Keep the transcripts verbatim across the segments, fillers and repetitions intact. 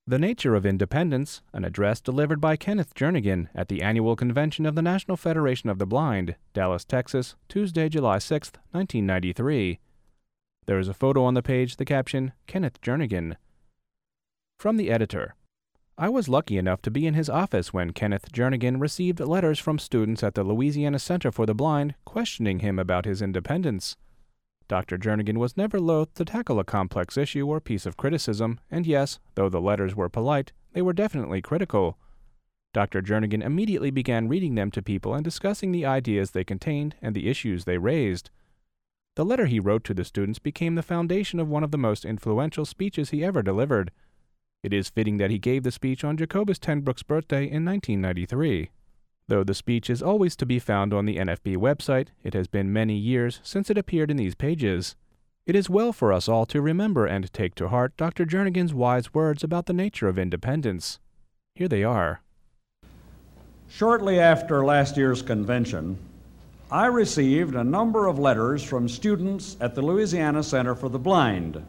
The Nature of Independence, an address delivered by Kenneth Jernigan at the annual convention of the National Federation of the Blind, Dallas, Texas, Tuesday, July sixth, nineteen ninety-three. There is a photo on the page, the caption, Kenneth Jernigan. From the editor. I was lucky enough to be in his office when Kenneth Jernigan received letters from students at the Louisiana Center for the Blind questioning him about his independence. Doctor Jernigan was never loath to tackle a complex issue or piece of criticism, and yes, though the letters were polite, they were definitely critical. Doctor Jernigan immediately began reading them to people and discussing the ideas they contained and the issues they raised. The letter he wrote to the students became the foundation of one of the most influential speeches he ever delivered. It is fitting that he gave the speech on Jacobus ten Broek's birthday in nineteen ninety-three. Though the speech is always to be found on the N F B website, it has been many years since it appeared in these pages. It is well for us all to remember and take to heart Doctor Jernigan's wise words about the nature of independence. Here they are. Shortly after last year's convention, I received a number of letters from students at the Louisiana Center for the Blind.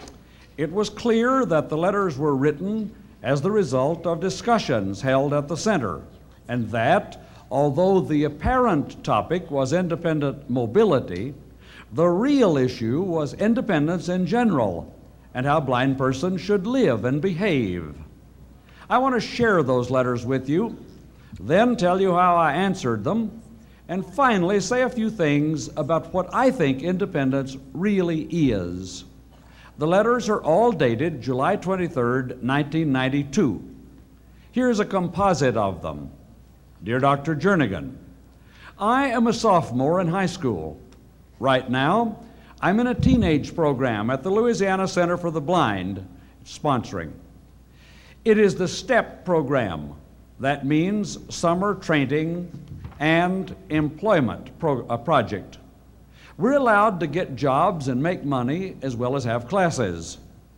It was clear that the letters were written as the result of discussions held at the center, and that, although the apparent topic was independent mobility, the real issue was independence in general and how blind persons should live and behave. I want to share those letters with you, then tell you how I answered them, and finally say a few things about what I think independence really is. The letters are all dated July twenty-third, nineteen ninety-two. Here's a composite of them. Dear Doctor Jernigan, I am a sophomore in high school. Right now, I'm in a teenage program at the Louisiana Center for the Blind, sponsoring. It is the STEP program. That means summer training and employment pro- uh, project. We're allowed to get jobs and make money as well as have classes.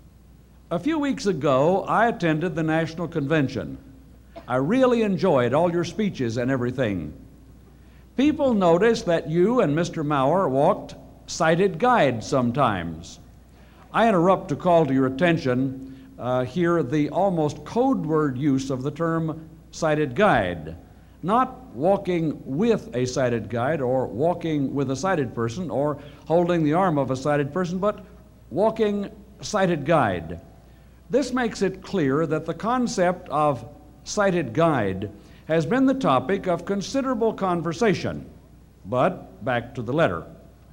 A few weeks ago, I attended the National Convention. I really enjoyed all your speeches and everything. People noticed that you and Mister Maurer walked sighted guide sometimes. I interrupt to call to your attention uh, here the almost code word use of the term sighted guide. Not walking with a sighted guide or walking with a sighted person or holding the arm of a sighted person, but walking sighted guide. This makes it clear that the concept of sighted guide has been the topic of considerable conversation. But back to the letter.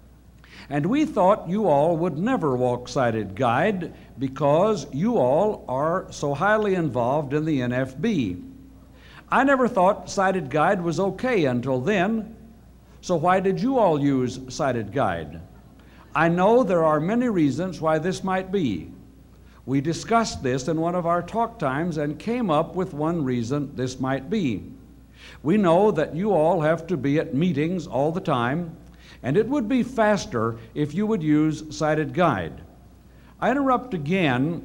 And we thought you all would never walk sighted guide because you all are so highly involved in the N F B. I never thought sighted guide was okay until then, so why did you all use sighted guide? I know there are many reasons why this might be. We discussed this in one of our talk times and came up with one reason this might be. We know that you all have to be at meetings all the time, and it would be faster if you would use sighted guide. I interrupt again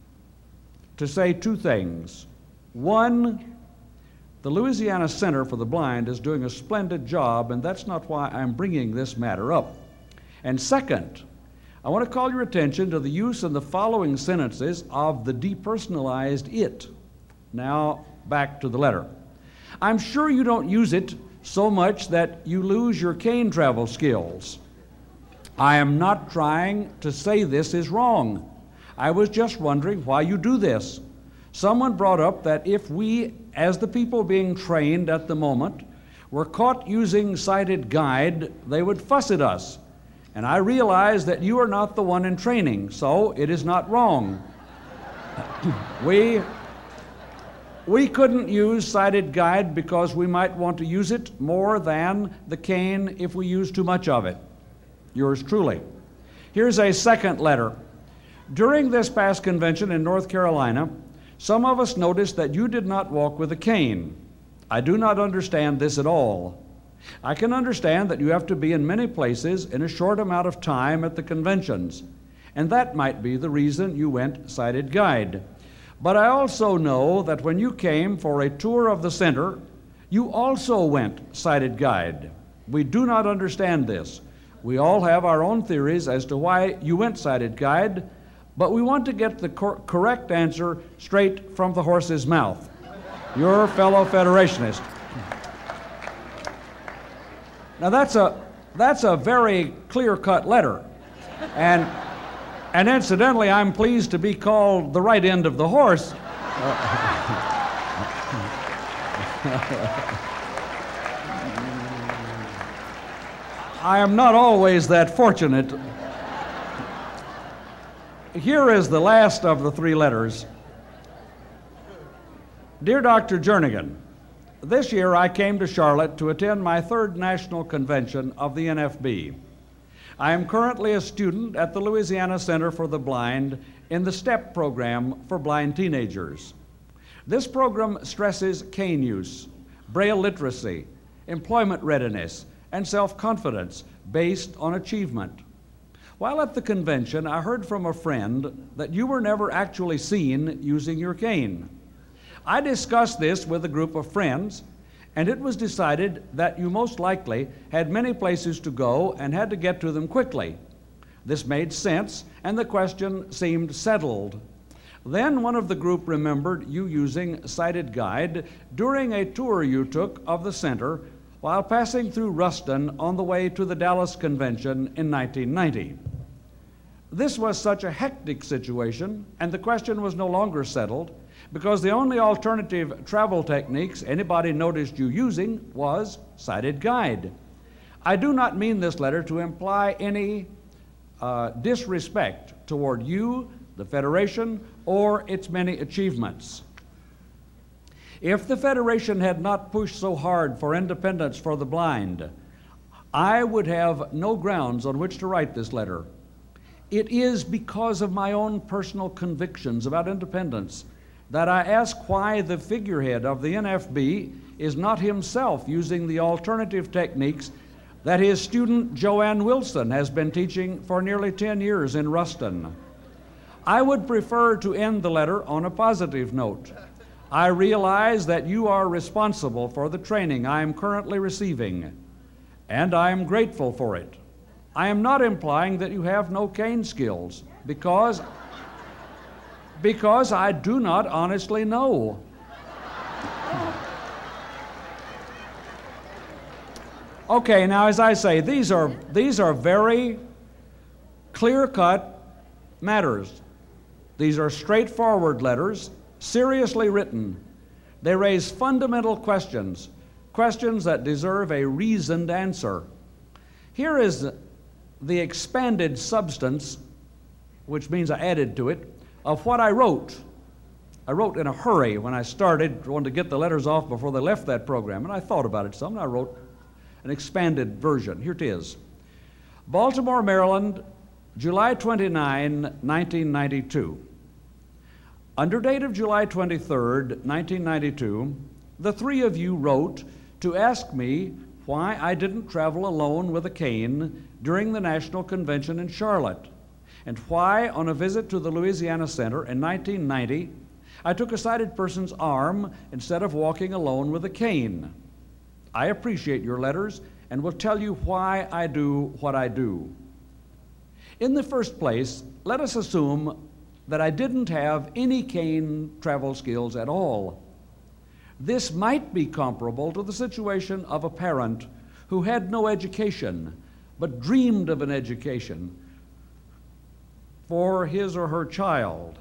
to say two things. One, the Louisiana Center for the Blind is doing a splendid job, and that's not why I'm bringing this matter up. And second, I want to call your attention to the use in the following sentences of the depersonalized it. Now, back to the letter. I'm sure you don't use it so much that you lose your cane travel skills. I am not trying to say this is wrong. I was just wondering why you do this. Someone brought up that if we, as the people being trained at the moment, were caught using sighted guide, they would fuss at us. And I realize that you are not the one in training, so it is not wrong. we, we couldn't use sighted guide because we might want to use it more than the cane if we use too much of it. Yours truly. Here's a second letter. During this past convention in North Carolina, some of us noticed that you did not walk with a cane. I do not understand this at all. I can understand that you have to be in many places in a short amount of time at the conventions, and that might be the reason you went sighted guide. But I also know that when you came for a tour of the center, you also went sighted guide. We do not understand this. We all have our own theories as to why you went sighted guide, but we want to get the cor- correct answer straight from the horse's mouth. Your fellow Federationist. Now that's a, that's a very clear-cut letter. And, and incidentally, I'm pleased to be called the right end of the horse. I am not always that fortunate. Here is the last of the three letters. Dear Doctor Jernigan, this year I came to Charlotte to attend my third national convention of the N F B. I am currently a student at the Louisiana Center for the Blind in the STEP program for blind teenagers. This program stresses cane use, Braille literacy, employment readiness, and self-confidence based on achievement. While at the convention, I heard from a friend that you were never actually seen using your cane. I discussed this with a group of friends, and it was decided that you most likely had many places to go and had to get to them quickly. This made sense, and the question seemed settled. Then one of the group remembered you using Sighted Guide during a tour you took of the center while passing through Ruston on the way to the Dallas Convention in nineteen ninety. This was such a hectic situation, and the question was no longer settled, because the only alternative travel techniques anybody noticed you using was Sighted Guide. I do not mean this letter to imply any uh, disrespect toward you, the Federation, or its many achievements. If the Federation had not pushed so hard for independence for the blind, I would have no grounds on which to write this letter. It is because of my own personal convictions about independence that I ask why the figurehead of the N F B is not himself using the alternative techniques that his student Joanne Wilson has been teaching for nearly ten years in Ruston. I would prefer to end the letter on a positive note. I realize that you are responsible for the training I am currently receiving, and I am grateful for it. I am not implying that you have no cane skills, because, because I do not honestly know. Okay, now as I say, these are, these are very clear-cut matters. These are straightforward letters, seriously written. They raise fundamental questions, questions that deserve a reasoned answer. Here is the expanded substance, which means I added to it, of what I wrote. I wrote in a hurry when I started, wanted to get the letters off before they left that program, and I thought about it some, and I wrote an expanded version. Here it is. Baltimore, Maryland, July twenty-ninth, nineteen ninety-two. Under date of July twenty-third, nineteen ninety-two, the three of you wrote to ask me why I didn't travel alone with a cane during the National Convention in Charlotte, and why, on a visit to the Louisiana Center in nineteen ninety, I took a sighted person's arm instead of walking alone with a cane. I appreciate your letters and will tell you why I do what I do. In the first place, let us assume that I didn't have any cane travel skills at all. This might be comparable to the situation of a parent who had no education, but dreamed of an education for his or her child.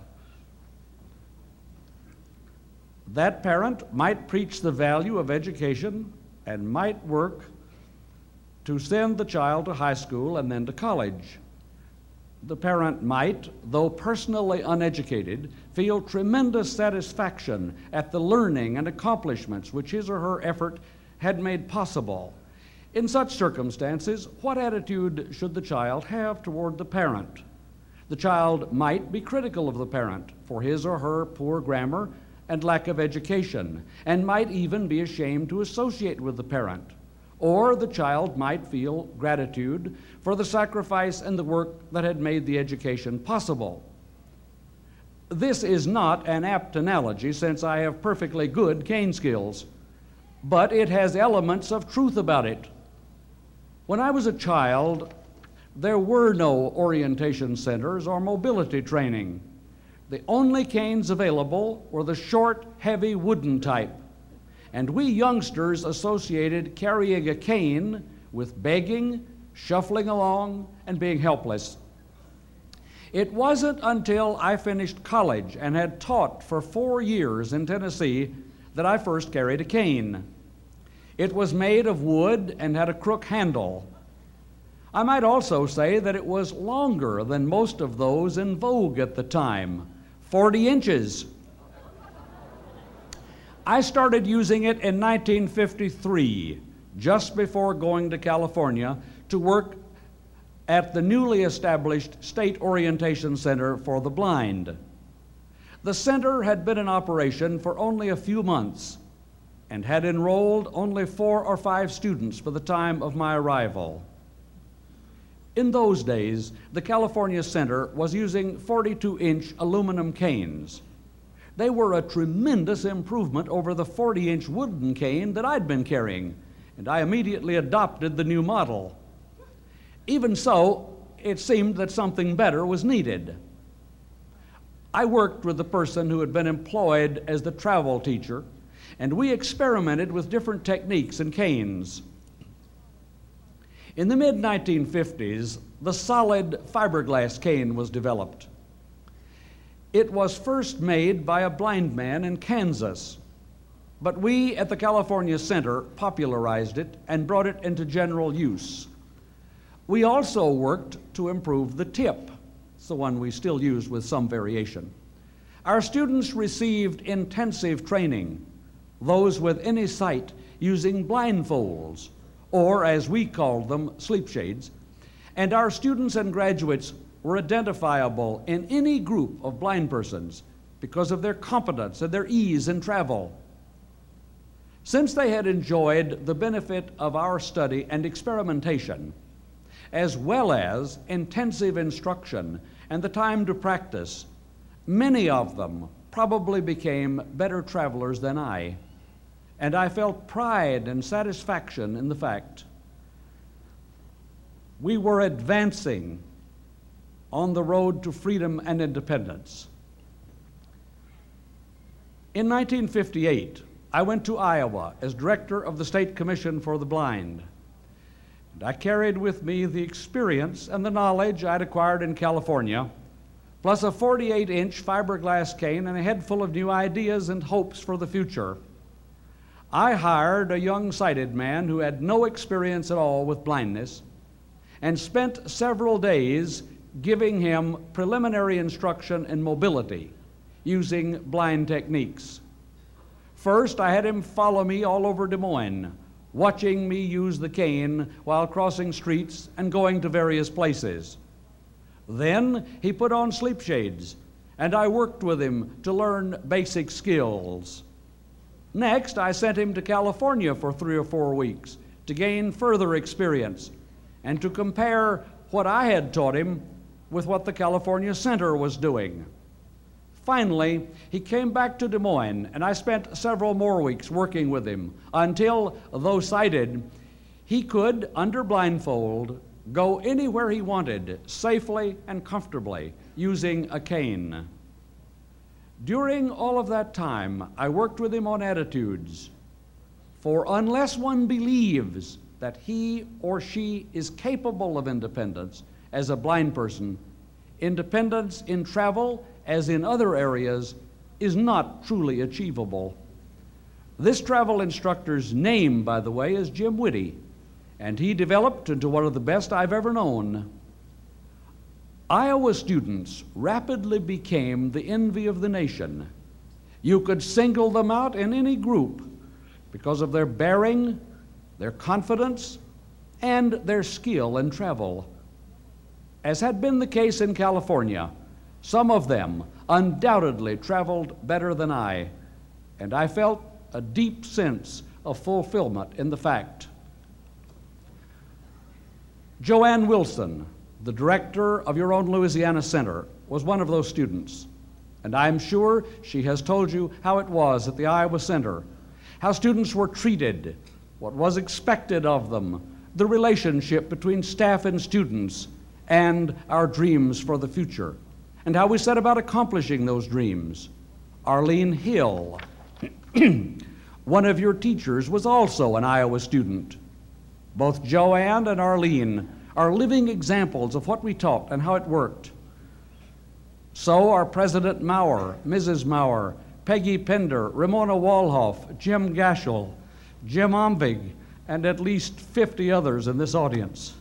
That parent might preach the value of education and might work to send the child to high school and then to college. The parent might, though personally uneducated, feel tremendous satisfaction at the learning and accomplishments which his or her effort had made possible. In such circumstances, what attitude should the child have toward the parent? The child might be critical of the parent for his or her poor grammar and lack of education, and might even be ashamed to associate with the parent. Or the child might feel gratitude for the sacrifice and the work that had made the education possible. This is not an apt analogy, since I have perfectly good cane skills, but it has elements of truth about it. When I was a child, there were no orientation centers or mobility training. The only canes available were the short, heavy wooden type, and we youngsters associated carrying a cane with begging, shuffling along, and being helpless. It wasn't until I finished college and had taught for four years in Tennessee that I first carried a cane. It was made of wood and had a crook handle. I might also say that it was longer than most of those in vogue at the time, forty inches. I started using it in nineteen fifty-three, just before going to California to work at the newly established State Orientation Center for the Blind. The center had been in operation for only a few months and had enrolled only four or five students by the time of my arrival. In those days, the California Center was using forty-two inch aluminum canes. They were a tremendous improvement over the forty inch wooden cane that I'd been carrying, and I immediately adopted the new model. Even so, it seemed that something better was needed. I worked with the person who had been employed as the travel teacher, and we experimented with different techniques and canes. In the mid nineteen fifties, the solid fiberglass cane was developed. It was first made by a blind man in Kansas, but we at the California Center popularized it and brought it into general use. We also worked to improve the tip. It's the one we still use with some variation. Our students received intensive training, those with any sight using blindfolds, or as we called them, sleep shades, and our students and graduates were identifiable in any group of blind persons because of their competence and their ease in travel. Since they had enjoyed the benefit of our study and experimentation, as well as intensive instruction and the time to practice, many of them probably became better travelers than I, and I felt pride and satisfaction in the fact we were advancing on the road to freedom and independence. In nineteen fifty-eight, I went to Iowa as director of the State Commission for the Blind. And I carried with me the experience and the knowledge I'd acquired in California, plus a forty-eight inch fiberglass cane and a head full of new ideas and hopes for the future. I hired a young sighted man who had no experience at all with blindness and spent several days giving him preliminary instruction in mobility using blind techniques. First, I had him follow me all over Des Moines, watching me use the cane while crossing streets and going to various places. Then he put on sleep shades, and I worked with him to learn basic skills. Next, I sent him to California for three or four weeks to gain further experience and to compare what I had taught him with what the California Center was doing. Finally, he came back to Des Moines, and I spent several more weeks working with him until, though sighted, he could, under blindfold, go anywhere he wanted safely and comfortably using a cane. During all of that time, I worked with him on attitudes. For unless one believes that he or she is capable of independence as a blind person, independence in travel, as in other areas, is not truly achievable. This travel instructor's name, by the way, is Jim Whitty, and he developed into one of the best I've ever known. Iowa students rapidly became the envy of the nation. You could single them out in any group because of their bearing, their confidence, and their skill in travel. As had been the case in California, some of them undoubtedly traveled better than I, and I felt a deep sense of fulfillment in the fact. Joanne Wilson, the director of your own Louisiana Center, was one of those students, and I'm sure she has told you how it was at the Iowa Center, how students were treated, what was expected of them, the relationship between staff and students, and our dreams for the future, and how we set about accomplishing those dreams. Arlene Hill, one of your teachers, was also an Iowa student. Both Joanne and Arlene are living examples of what we taught and how it worked. So are President Maurer, Missus Maurer, Peggy Pender, Ramona Walhoff, Jim Gashel, Jim Omvig, and at least fifty others in this audience.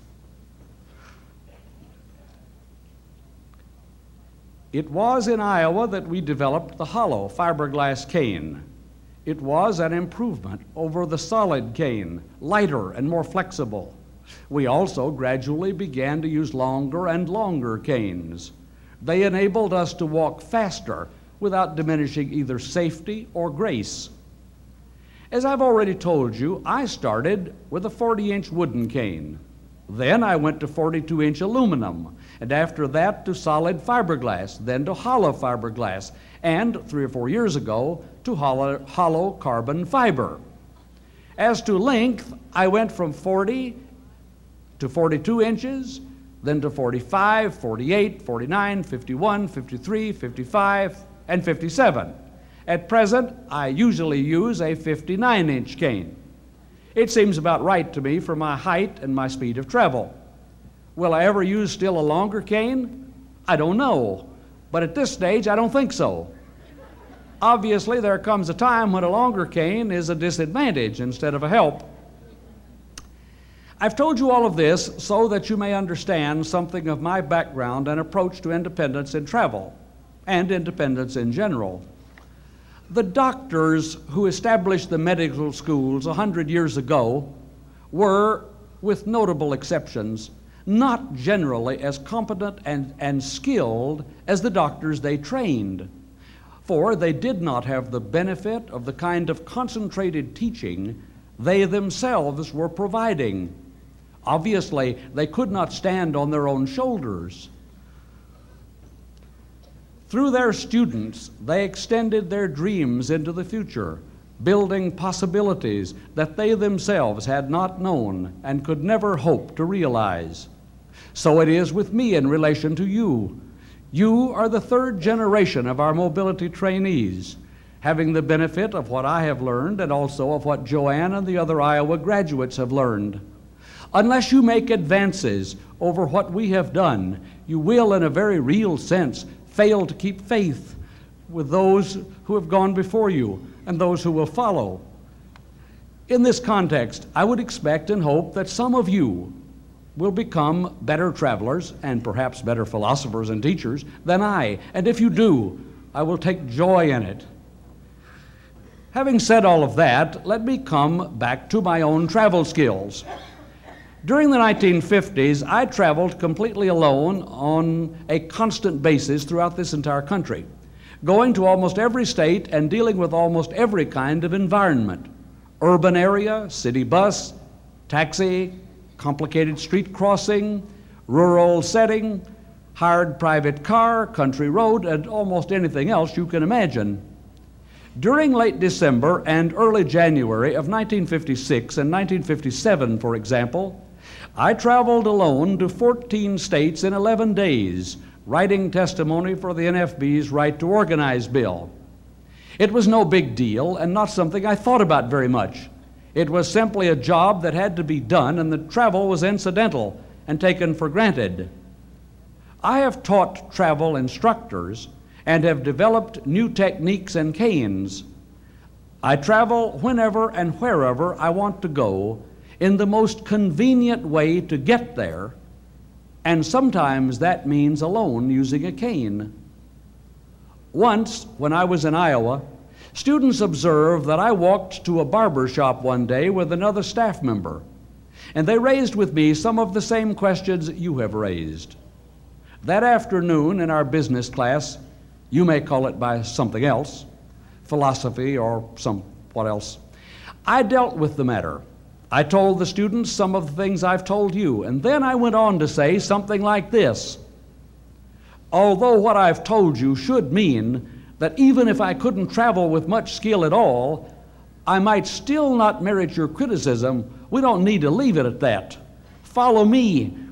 It was in Iowa that we developed the hollow fiberglass cane. It was an improvement over the solid cane, lighter and more flexible. We also gradually began to use longer and longer canes. They enabled us to walk faster without diminishing either safety or grace. As I've already told you, I started with a forty inch wooden cane. Then I went to forty-two inch aluminum, and after that to solid fiberglass, then to hollow fiberglass, and three or four years ago to hollow, hollow carbon fiber. As to length, I went from forty to forty-two inches, then to forty-five, forty-eight, forty-nine, fifty-one, fifty-three, fifty-five, and fifty-seven. At present, I usually use a fifty-nine inch cane. It seems about right to me for my height and my speed of travel. Will I ever use still a longer cane? I don't know, but at this stage, I don't think so. Obviously, there comes a time when a longer cane is a disadvantage instead of a help. I've told you all of this so that you may understand something of my background and approach to independence in travel, and independence in general. The doctors who established the medical schools a hundred years ago were, with notable exceptions, not generally as competent and, and skilled as the doctors they trained, for they did not have the benefit of the kind of concentrated teaching they themselves were providing. Obviously, they could not stand on their own shoulders. Through their students, they extended their dreams into the future, building possibilities that they themselves had not known and could never hope to realize. So it is with me in relation to you. You are the third generation of our mobility trainees, having the benefit of what I have learned and also of what Joanne and the other Iowa graduates have learned. Unless you make advances over what we have done, you will, in a very real sense, fail to keep faith with those who have gone before you and those who will follow. In this context, I would expect and hope that some of you will become better travelers and perhaps better philosophers and teachers than I, and if you do, I will take joy in it. Having said all of that, let me come back to my own travel skills. During the nineteen fifties, I traveled completely alone on a constant basis throughout this entire country, going to almost every state and dealing with almost every kind of environment: urban area, city bus, taxi, complicated street crossing, rural setting, hired private car, country road, and almost anything else you can imagine. During late December and early January of nineteen fifty-six and nineteen fifty-seven, for example, I traveled alone to fourteen states in eleven days, writing testimony for the N F B's Right to Organize bill. It was no big deal and not something I thought about very much. It was simply a job that had to be done, and the travel was incidental and taken for granted. I have taught travel instructors and have developed new techniques and canes. I travel whenever and wherever I want to go in the most convenient way to get there, and sometimes that means alone using a cane. Once, when I was in Iowa, students observed that I walked to a barber shop one day with another staff member, and they raised with me some of the same questions you have raised. That afternoon in our business class, you may call it by something else, philosophy or somewhat else, I dealt with the matter. I told the students some of the things I've told you, and then I went on to say something like this: although what I've told you should mean that even if I couldn't travel with much skill at all, I might still not merit your criticism, we don't need to leave it at that. Follow me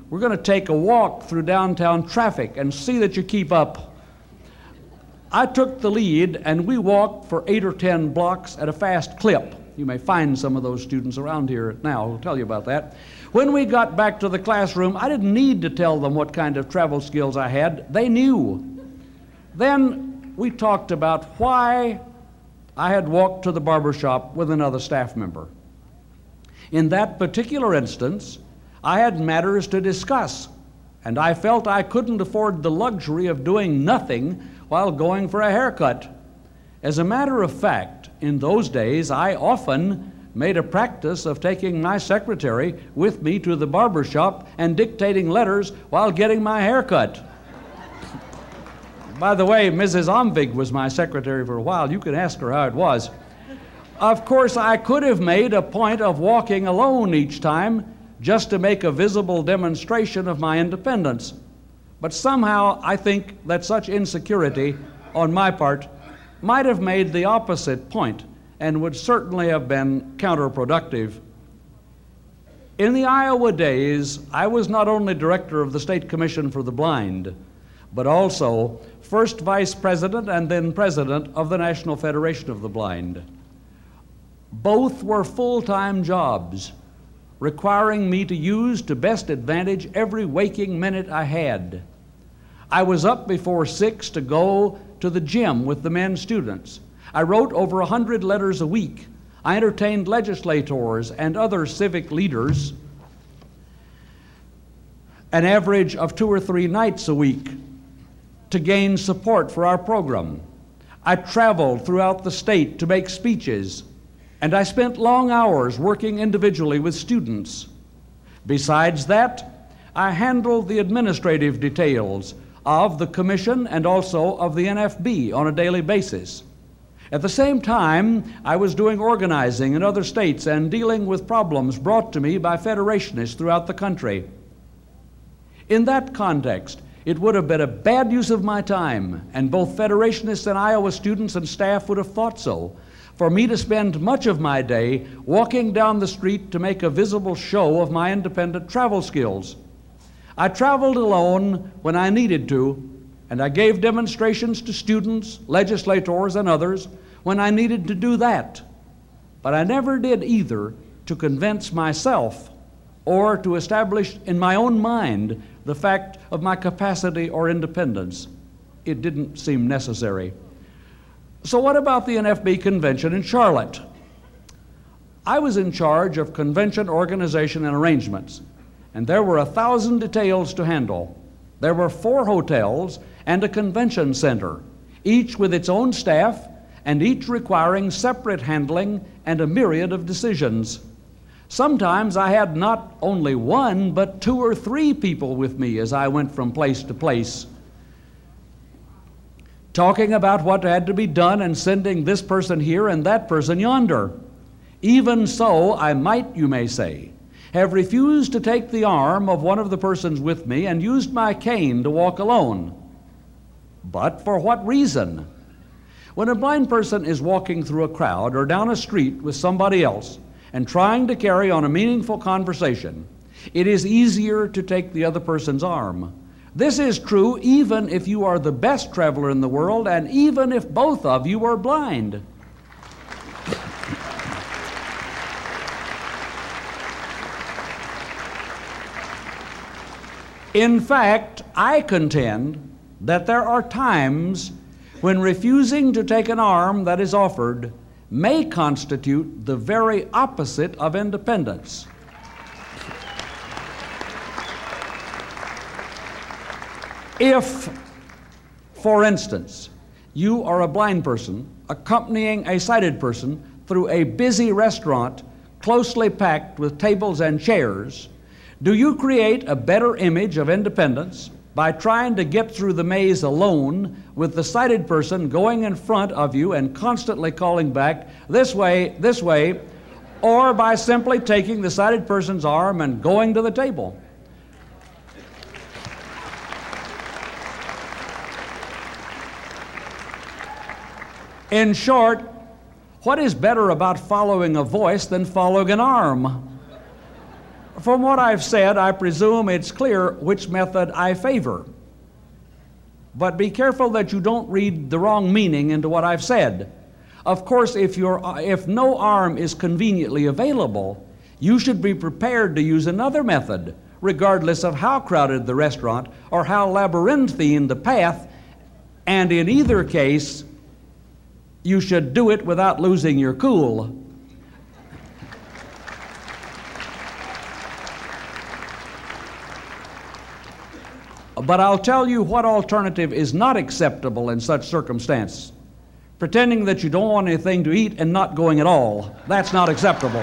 we're going to take a walk through downtown traffic and see that you keep up. I took the lead, and we walked for eight or ten blocks at a fast clip. You may find some of those students around here now who'll tell you about that. When we got back to the classroom, I didn't need to tell them what kind of travel skills I had. They knew. Then we talked about why I had walked to the barber shop with another staff member. In that particular instance, I had matters to discuss, and I felt I couldn't afford the luxury of doing nothing while going for a haircut. As a matter of fact, in those days, I often made a practice of taking my secretary with me to the barber shop and dictating letters while getting my haircut. By the way, Missus Omvig was my secretary for a while. You can ask her how it was. Of course, I could have made a point of walking alone each time just to make a visible demonstration of my independence. But somehow I think that such insecurity on my part might have made the opposite point and would certainly have been counterproductive. In the Iowa days, I was not only director of the State Commission for the Blind, but also first vice president and then president of the National Federation of the Blind. Both were full-time jobs, requiring me to use to best advantage every waking minute I had. I was up before six to go to the gym with the men students. I wrote over a hundred letters a week. I entertained legislators and other civic leaders an average of two or three nights a week to gain support for our program. I traveled throughout the state to make speeches, and I spent long hours working individually with students. Besides that, I handled the administrative details of the Commission and also of the N F B on a daily basis. At the same time, I was doing organizing in other states and dealing with problems brought to me by Federationists throughout the country. In that context, it would have been a bad use of my time, and both Federationists and Iowa students and staff would have thought so, for me to spend much of my day walking down the street to make a visible show of my independent travel skills. I traveled alone when I needed to, and I gave demonstrations to students, legislators, and others when I needed to do that. But I never did either to convince myself or to establish in my own mind the fact of my capacity or independence. It didn't seem necessary. So what about the N F B convention in Charlotte? I was in charge of convention organization and arrangements, and there were a thousand details to handle. There were four hotels and a convention center, each with its own staff and each requiring separate handling and a myriad of decisions. Sometimes I had not only one, but two or three people with me as I went from place to place, talking about what had to be done and sending this person here and that person yonder. Even so, I might, you may say, have refused to take the arm of one of the persons with me and used my cane to walk alone. But for what reason? When a blind person is walking through a crowd or down a street with somebody else and trying to carry on a meaningful conversation, it is easier to take the other person's arm. This is true even if you are the best traveler in the world and even if both of you are blind. In fact, I contend that there are times when refusing to take an arm that is offered may constitute the very opposite of independence. If, for instance, you are a blind person accompanying a sighted person through a busy restaurant closely packed with tables and chairs, do you create a better image of independence by trying to get through the maze alone with the sighted person going in front of you and constantly calling back, this way, this way, or by simply taking the sighted person's arm and going to the table? In short, what is better about following a voice than following an arm? From what I've said, I presume it's clear which method I favor. But be careful that you don't read the wrong meaning into what I've said. Of course, if, you're, if no arm is conveniently available, you should be prepared to use another method, regardless of how crowded the restaurant or how labyrinthine the path, and in either case, you should do it without losing your cool. But I'll tell you what alternative is not acceptable in such circumstance. Pretending that you don't want anything to eat and not going at all. That's not acceptable.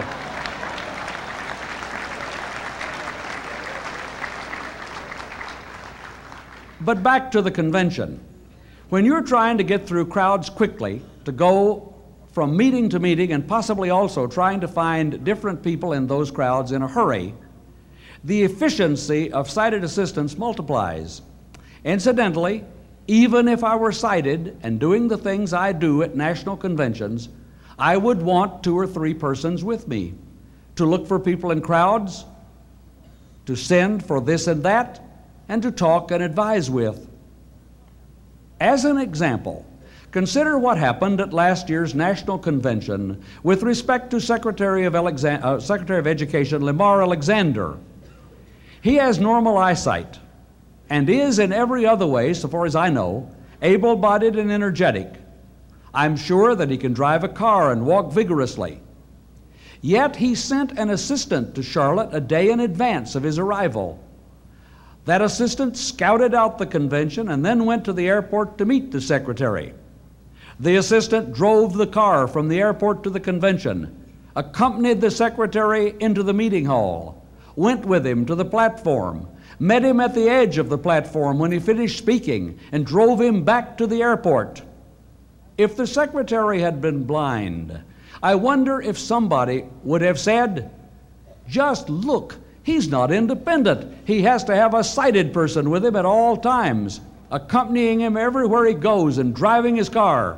But back to the convention. When you're trying to get through crowds quickly, to go from meeting to meeting, and possibly also trying to find different people in those crowds in a hurry, the efficiency of sighted assistance multiplies. Incidentally, even if I were sighted and doing the things I do at national conventions, I would want two or three persons with me to look for people in crowds, to send for this and that, and to talk and advise with. As an example, consider what happened at last year's national convention with respect to Secretary of, Alexa- uh, Secretary of Education Lamar Alexander. He has normal eyesight and is in every other way, so far as I know, able-bodied and energetic. I'm sure that he can drive a car and walk vigorously. Yet he sent an assistant to Charlotte a day in advance of his arrival. That assistant scouted out the convention and then went to the airport to meet the secretary. The assistant drove the car from the airport to the convention, accompanied the secretary into the meeting hall, went with him to the platform, met him at the edge of the platform when he finished speaking, and drove him back to the airport. If the secretary had been blind, I wonder if somebody would have said, "Just look, he's not independent. He has to have a sighted person with him at all times, accompanying him everywhere he goes and driving his car."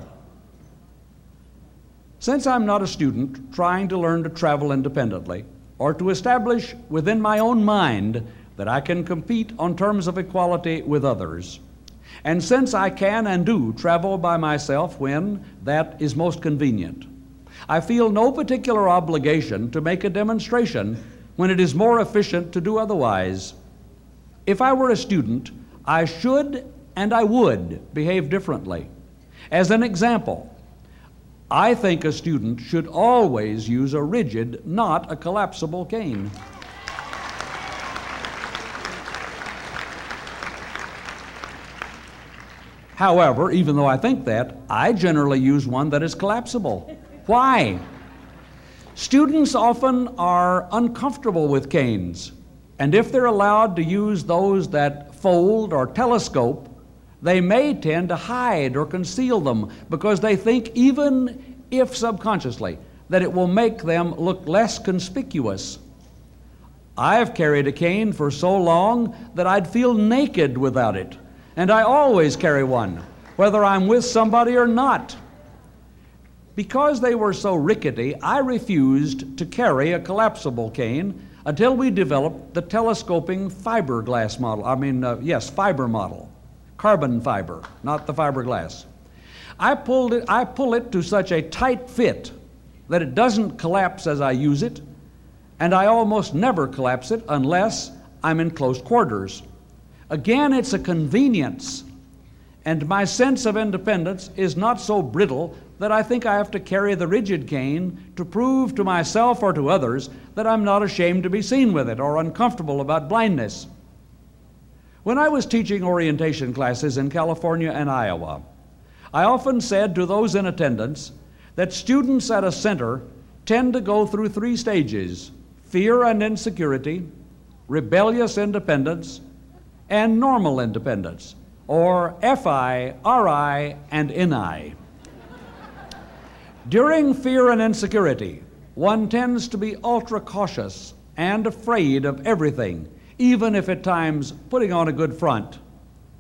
Since I'm not a student trying to learn to travel independently, or to establish within my own mind that I can compete on terms of equality with others, and since I can and do travel by myself when that is most convenient, I feel no particular obligation to make a demonstration when it is more efficient to do otherwise. If I were a student, I should and I would behave differently. As an example, I think a student should always use a rigid, not a collapsible cane. However, even though I think that, I generally use one that is collapsible. Why? Students often are uncomfortable with canes, and if they're allowed to use those that fold or telescope, they may tend to hide or conceal them because they think, even if subconsciously, that it will make them look less conspicuous. I've carried a cane for so long that I'd feel naked without it, and I always carry one, whether I'm with somebody or not. Because they were so rickety, I refused to carry a collapsible cane until we developed the telescoping fiberglass model. I mean, uh, yes, fiber model. Carbon fiber, not the fiberglass. I pulled it, I pull it to such a tight fit that it doesn't collapse as I use it, and I almost never collapse it unless I'm in close quarters. Again, it's a convenience, and my sense of independence is not so brittle that I think I have to carry the rigid cane to prove to myself or to others that I'm not ashamed to be seen with it or uncomfortable about blindness. When I was teaching orientation classes in California and Iowa, I often said to those in attendance that students at a center tend to go through three stages: fear and insecurity, rebellious independence, and normal independence, or F I, R I, and N I. During fear and insecurity, one tends to be ultra cautious and afraid of everything, even if at times putting on a good front.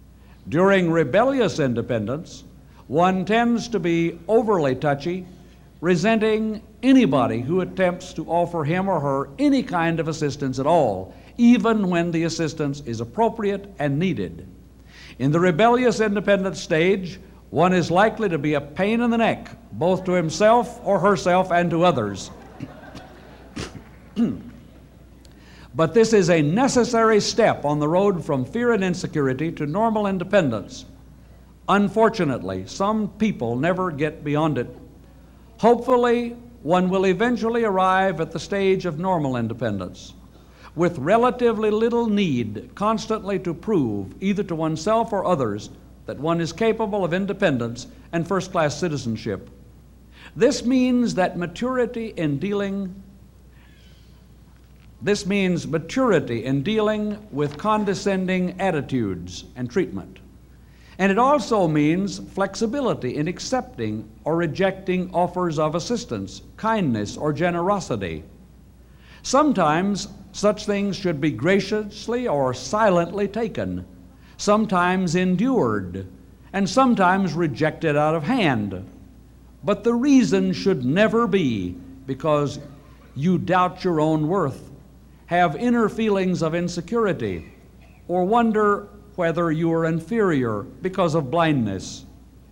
During rebellious independence, one tends to be overly touchy resenting anybody who attempts to offer him or her any kind of assistance at all, even when the assistance is appropriate and needed. In the rebellious independent stage, one is likely to be a pain in the neck, both to himself or herself and to others. But this is a necessary step on the road from fear and insecurity to normal independence. Unfortunately, some people never get beyond it. Hopefully, one will eventually arrive at the stage of normal independence, with relatively little need constantly to prove, either to oneself or others, that one is capable of independence and first-class citizenship. This means that maturity in dealing This means maturity in dealing with condescending attitudes and treatment. And it also means flexibility in accepting or rejecting offers of assistance, kindness, or generosity. Sometimes such things should be graciously or silently taken, sometimes endured, and sometimes rejected out of hand. But the reason should never be because you doubt your own worth, have inner feelings of insecurity, or wonder whether you are inferior because of blindness.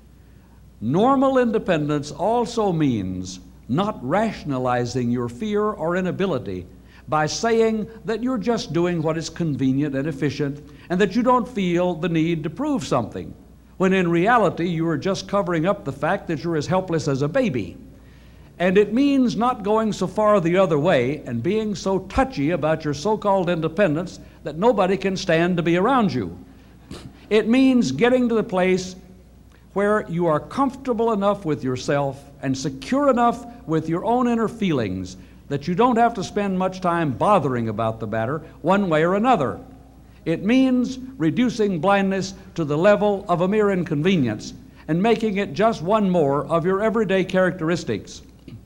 Normal independence also means not rationalizing your fear or inability by saying that you're just doing what is convenient and efficient and that you don't feel the need to prove something, when in reality you are just covering up the fact that you're as helpless as a baby. And it means not going so far the other way and being so touchy about your so-called independence that nobody can stand to be around you. It means getting to the place where you are comfortable enough with yourself and secure enough with your own inner feelings that you don't have to spend much time bothering about the matter one way or another. It means reducing blindness to the level of a mere inconvenience and making it just one more of your everyday characteristics.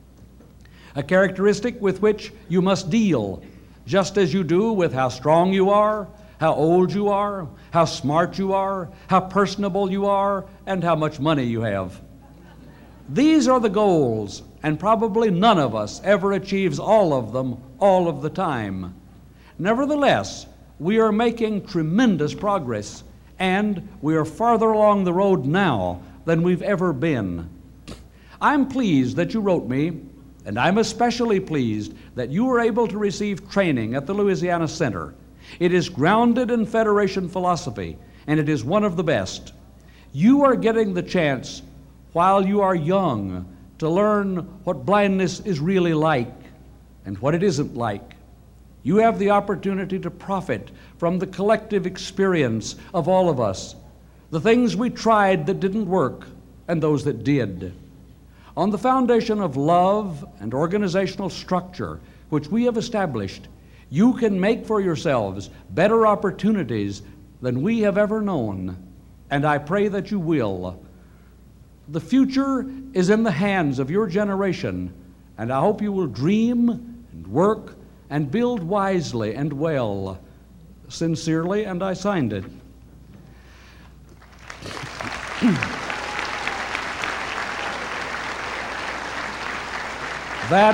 A characteristic with which you must deal, just as you do with how strong you are, how old you are, how smart you are, how personable you are, and how much money you have. These are the goals, and probably none of us ever achieves all of them all of the time. Nevertheless, we are making tremendous progress, and we are farther along the road now than we've ever been. I'm pleased that you wrote me, and I'm especially pleased that you were able to receive training at the Louisiana Center. It is grounded in Federation philosophy, and it is one of the best. You are getting the chance, while you are young, to learn what blindness is really like and what it isn't like. You have the opportunity to profit from the collective experience of all of us, the things we tried that didn't work and those that did. On the foundation of love and organizational structure, which we have established, you can make for yourselves better opportunities than we have ever known, and I pray that you will. The future is in the hands of your generation, and I hope you will dream and work and build wisely and well. Sincerely, and I signed it. That,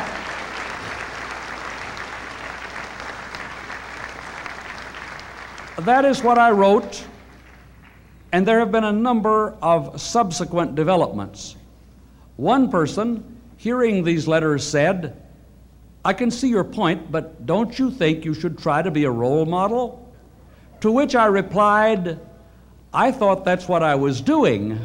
that is what I wrote, and there have been a number of subsequent developments. One person, hearing these letters, said, "I can see your point, but don't you think you should try to be a role model?" To which I replied, "I thought that's what I was doing."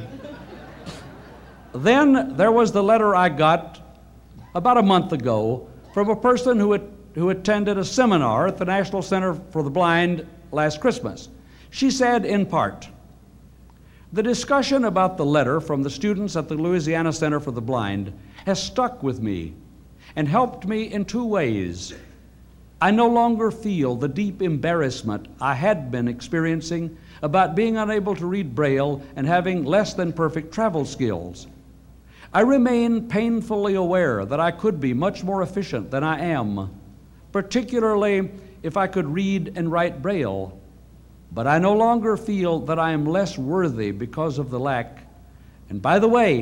Then there was the letter I got about a month ago from a person who, had, who attended a seminar at the National Center for the Blind last Christmas. She said, in part, "The discussion about the letter from the students at the Louisiana Center for the Blind has stuck with me and helped me in two ways. I no longer feel the deep embarrassment I had been experiencing about being unable to read Braille and having less than perfect travel skills. I remain painfully aware that I could be much more efficient than I am, particularly if I could read and write Braille. But I no longer feel that I am less worthy because of the lack. And by the way,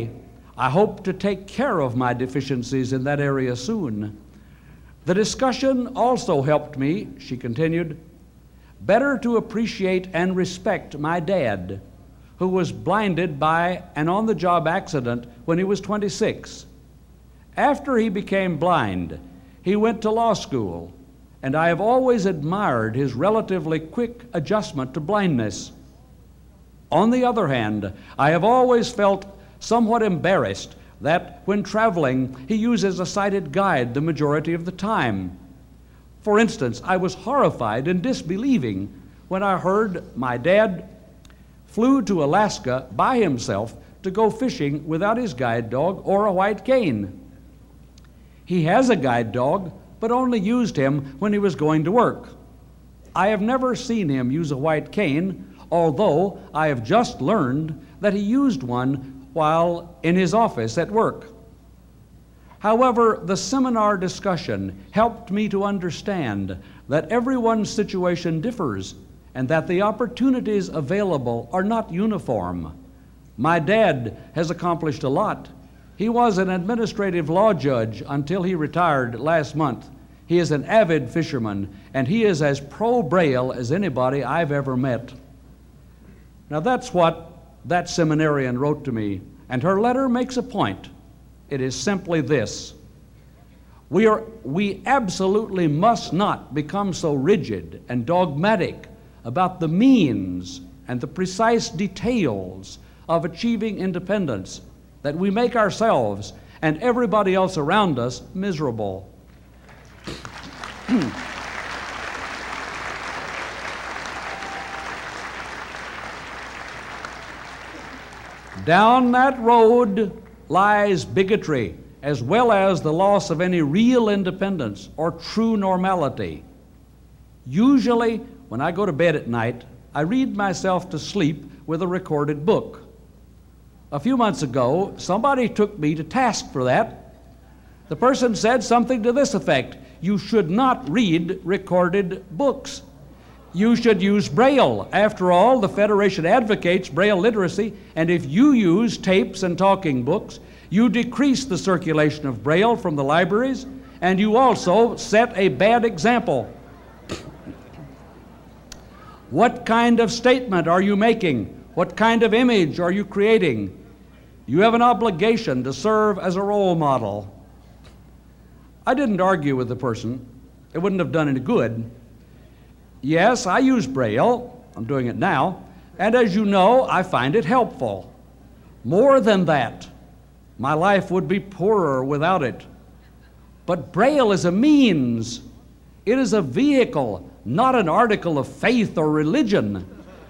I hope to take care of my deficiencies in that area soon. The discussion also helped me," she continued, "better to appreciate and respect my dad, who was blinded by an on-the-job accident when he was twenty-six. After he became blind, he went to law school, and I have always admired his relatively quick adjustment to blindness. On the other hand, I have always felt somewhat embarrassed that when traveling, he uses a sighted guide the majority of the time. For instance, I was horrified and disbelieving when I heard my dad flew to Alaska by himself to go fishing without his guide dog or a white cane. He has a guide dog, but only used him when he was going to work. I have never seen him use a white cane, although I have just learned that he used one while in his office at work. However, the seminar discussion helped me to understand that everyone's situation differs and that the opportunities available are not uniform. My dad has accomplished a lot. He was an administrative law judge until he retired last month. He is an avid fisherman, and he is as pro-Braille as anybody I've ever met." Now that's what that seminarian wrote to me, and her letter makes a point. It is simply this: we are, we absolutely must not become so rigid and dogmatic about the means and the precise details of achieving independence that we make ourselves and everybody else around us miserable. Down that road lies bigotry, as well as the loss of any real independence or true normality. Usually, when I go to bed at night, I read myself to sleep with a recorded book. A few months ago, somebody took me to task for that. The person said something to this effect: "You should not read recorded books. You should use Braille. After all, the Federation advocates Braille literacy, and if you use tapes and talking books, you decrease the circulation of Braille from the libraries, and you also set a bad example. What kind of statement are you making? What kind of image are you creating? You have an obligation to serve as a role model." I didn't argue with the person. It wouldn't have done any good. Yes, I use Braille. I'm doing it now. And as you know, I find it helpful. More than that, my life would be poorer without it. But Braille is a means. It is a vehicle, not an article of faith or religion.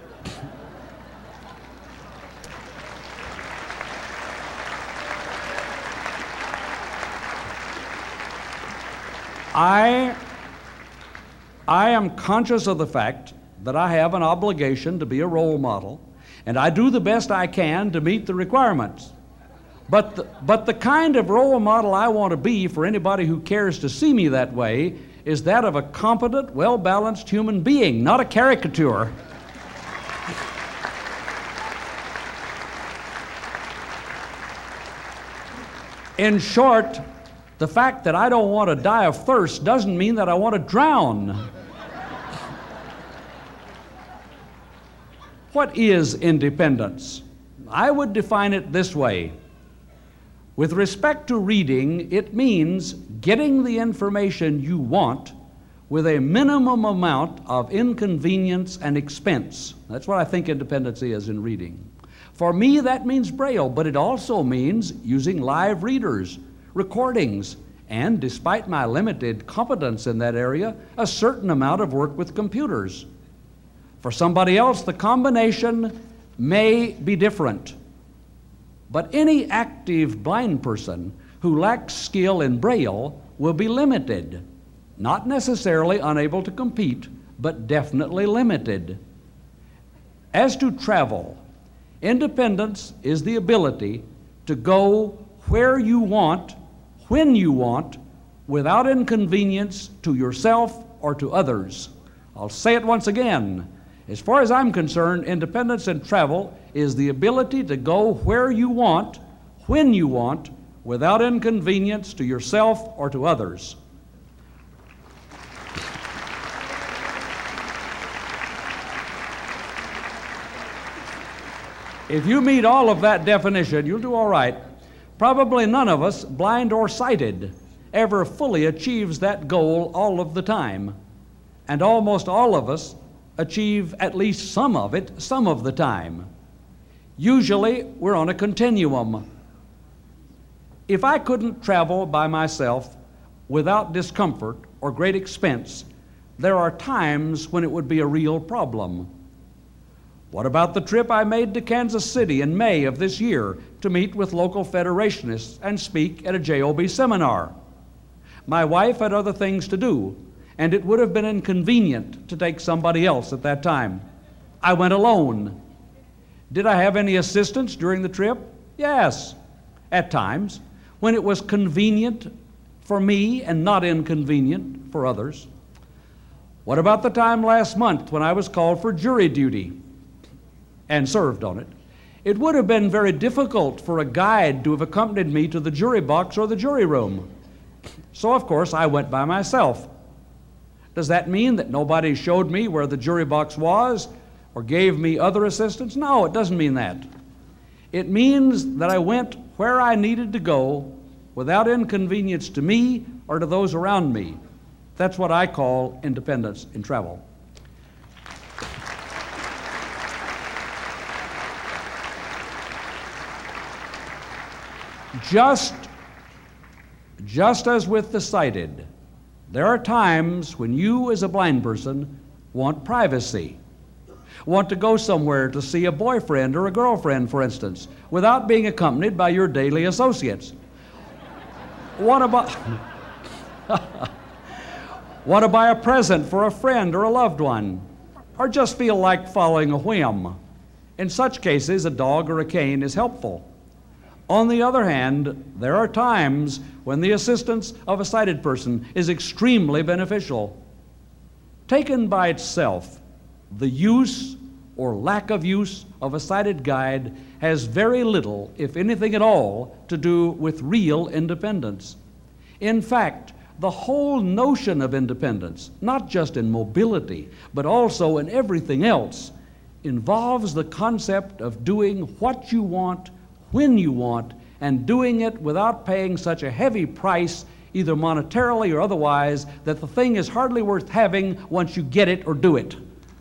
I, I am conscious of the fact that I have an obligation to be a role model, and I do the best I can to meet the requirements. But the, but the kind of role model I want to be for anybody who cares to see me that way is that of a competent, well-balanced human being, not a caricature. In short, the fact that I don't want to die of thirst doesn't mean that I want to drown. What is independence? I would define it this way. With respect to reading, it means getting the information you want with a minimum amount of inconvenience and expense. That's what I think independence is in reading. For me, that means Braille, but it also means using live readers, recordings, and despite my limited competence in that area, a certain amount of work with computers. For somebody else, the combination may be different. But any active blind person who lacks skill in Braille will be limited, not necessarily unable to compete, but definitely limited. As to travel, independence is the ability to go where you want, when you want, without inconvenience to yourself or to others. I'll say it once again. As far as I'm concerned, independence in travel is the ability to go where you want, when you want, without inconvenience to yourself or to others. If you meet all of that definition, you'll do all right. Probably none of us, blind or sighted, ever fully achieves that goal all of the time. And almost all of us achieve at least some of it some of the time. Usually, we're on a continuum. If I couldn't travel by myself without discomfort or great expense, there are times when it would be a real problem. What about the trip I made to Kansas City in May of this year to meet with local Federationists and speak at a J O B seminar? My wife had other things to do, and it would have been inconvenient to take somebody else at that time. I went alone. Did I have any assistance during the trip? Yes, at times, when it was convenient for me and not inconvenient for others. What about the time last month when I was called for jury duty and served on it? It would have been very difficult for a guide to have accompanied me to the jury box or the jury room. So, of course, I went by myself. Does that mean that nobody showed me where the jury box was or gave me other assistance? No, it doesn't mean that. It means that I went where I needed to go without inconvenience to me or to those around me. That's what I call independence in travel. Just, just as with the sighted, there are times when you as a blind person want privacy, want to go somewhere to see a boyfriend or a girlfriend, for instance, without being accompanied by your daily associates. Want to buy, want to buy a present for a friend or a loved one, or just feel like following a whim. In such cases, a dog or a cane is helpful. On the other hand, there are times when the assistance of a sighted person is extremely beneficial. Taken by itself, the use or lack of use of a sighted guide has very little, if anything at all, to do with real independence. In fact, the whole notion of independence, not just in mobility, but also in everything else, involves the concept of doing what you want, when you want, and doing it without paying such a heavy price, either monetarily or otherwise, that the thing is hardly worth having once you get it or do it.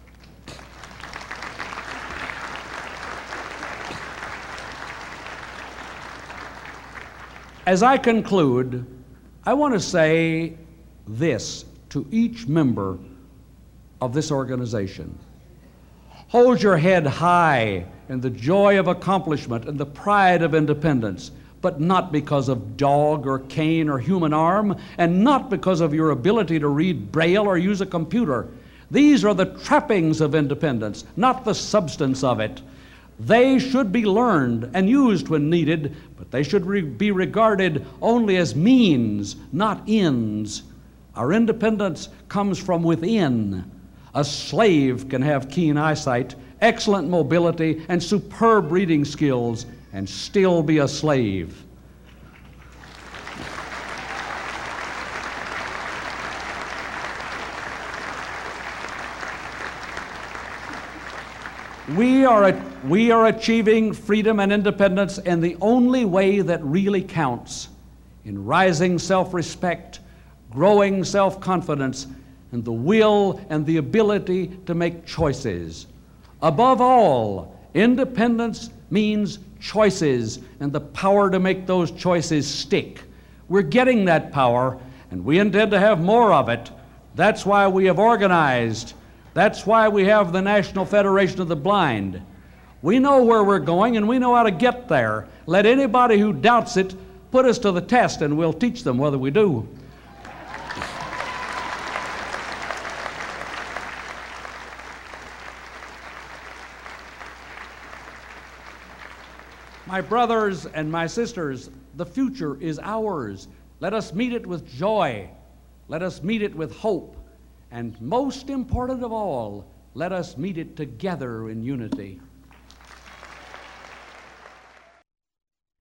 As I conclude, I want to say this to each member of this organization. Hold your head high in the joy of accomplishment and the pride of independence, but not because of dog or cane or human arm, and not because of your ability to read Braille or use a computer. These are the trappings of independence, not the substance of it. They should be learned and used when needed, but they should re- be regarded only as means, not ends. Our independence comes from within. A slave can have keen eyesight, excellent mobility, and superb reading skills, and still be a slave. We are, we are achieving freedom and independence in the only way that really counts, in rising self-respect, growing self-confidence, and the will and the ability to make choices. Above all, independence means choices and the power to make those choices stick. We're getting that power, and we intend to have more of it. That's why we have organized. That's why we have the National Federation of the Blind. We know where we're going, and we know how to get there. Let anybody who doubts it put us to the test, and we'll teach them whether we do. My brothers and my sisters, the future is ours. Let us meet it with joy. Let us meet it with hope. And most important of all, let us meet it together in unity.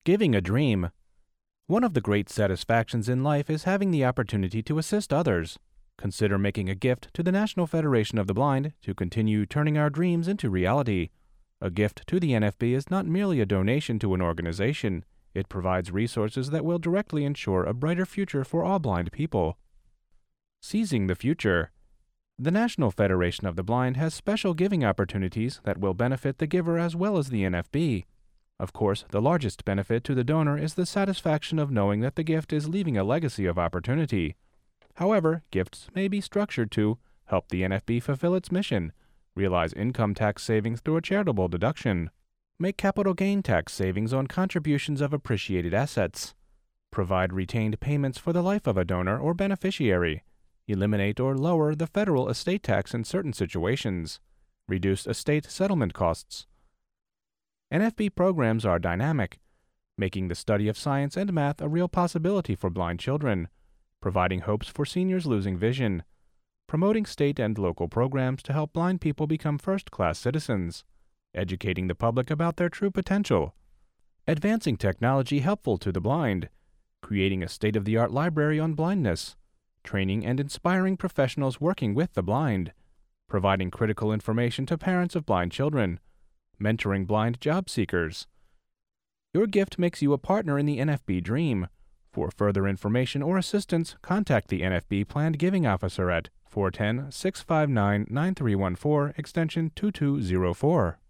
Giving a dream. One of the great satisfactions in life is having the opportunity to assist others. Consider making a gift to the National Federation of the Blind to continue turning our dreams into reality. A gift to the N F B is not merely a donation to an organization. It provides resources that will directly ensure a brighter future for all blind people. Seizing the future. The National Federation of the Blind has special giving opportunities that will benefit the giver as well as the N F B. Of course, the largest benefit to the donor is the satisfaction of knowing that the gift is leaving a legacy of opportunity. However, gifts may be structured to help the N F B fulfill its mission, realize income tax savings through a charitable deduction, make capital gain tax savings on contributions of appreciated assets, provide retained payments for the life of a donor or beneficiary, eliminate or lower the federal estate tax in certain situations, reduce estate settlement costs. N F B programs are dynamic, making the study of science and math a real possibility for blind children, providing hopes for seniors losing vision, promoting state and local programs to help blind people become first-class citizens, educating the public about their true potential, advancing technology helpful to the blind, creating a state-of-the-art library on blindness, training and inspiring professionals working with the blind, providing critical information to parents of blind children, mentoring blind job seekers. Your gift makes you a partner in the N F B dream. For further information or assistance, contact the N F B Planned Giving Officer at four one zero, six five nine, nine three one four, extension two two zero four.